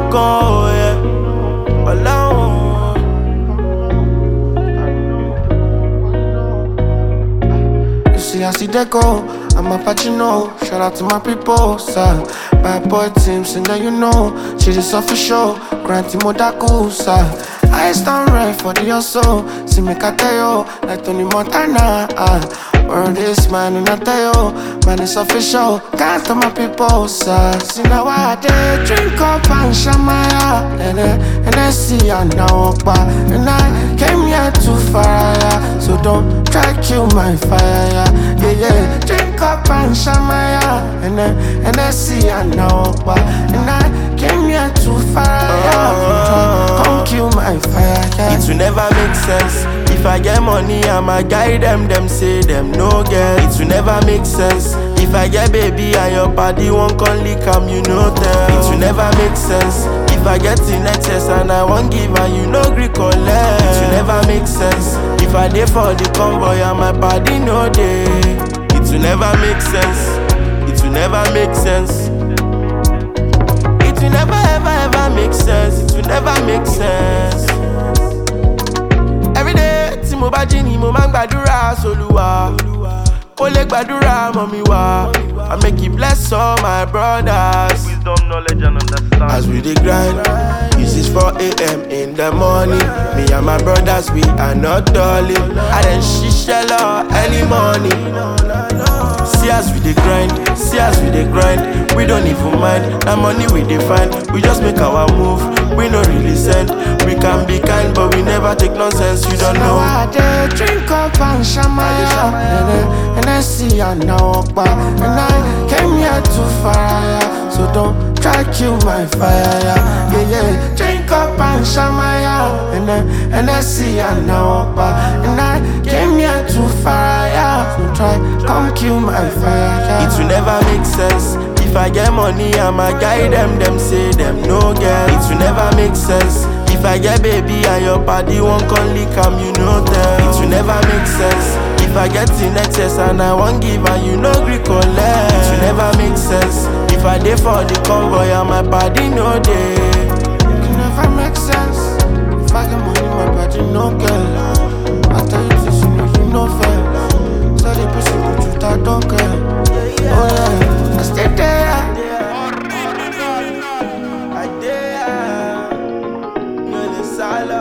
go, yeah. Alone. You see, I see that go. I'm a Pacino. Shout out to my people, sir. Bad boy team, sing that you know. She just official. Granty Modaku, sir. I stand right for the hustle. See me Kateo, like Tony Montana. Word is mine and I tell you, man, it's official. Can't tell my people, sir. See now I did drink up and shamaya. And I see I now walk by. And I came here to fire. So don't try kill my fire. Yeah, drink up and shamaya. And I see I now walk by. And I came here to fire. Come kill my fire. It will never make sense. If I get money, I'ma guide them. Them say them no get. It will never make sense. If I get baby and your body won't come lick you know tell. It will never make sense. If I get in excess and I won't give and you no gree collect. It will never make sense. If I dey for the convoy and my body no day. It will never make sense. It will never make sense. It will never ever make sense. It will never make sense. Every day, tí mo bá jí ni mo máa ń gbàdúrà s'Olúwa. Ó lè gbàdúrà mọ́ mi wá. I make it bless all my brothers. Wisdom, knowledge, and understanding. As we dey grind, it's 4 a.m. in the morning. Me and my brothers, we are not darling. I done ṣiṣẹ́ lọ early morning. See as we dey grind, see as we dey grind. We don't even mind, that money we dey find. We just make our move, we no really send. We can be kind, but we never take nonsense, you don't know. I did drink up and shamaya. And I see I now walk by. And I came here to fire. So don't try kill my fire. Yeah, drink up and shamaya. And I see I now walk by. And I came here to fire. So try come kill my fire. It will never make sense. If I get money, I'ma guide them. Them say them no get. It will never make sense. If I get baby and your body won't come lick you know tell. It will never make sense. If I get in excess and I won't give and you no gree collect. It will never make sense. If I dey for the convoy and my body no day. It can never make sense. If I get money, my body no girl. I tell you this, you know fair. So the person who you that don't care. Oh yeah, I stay there. I dare. You're the silence.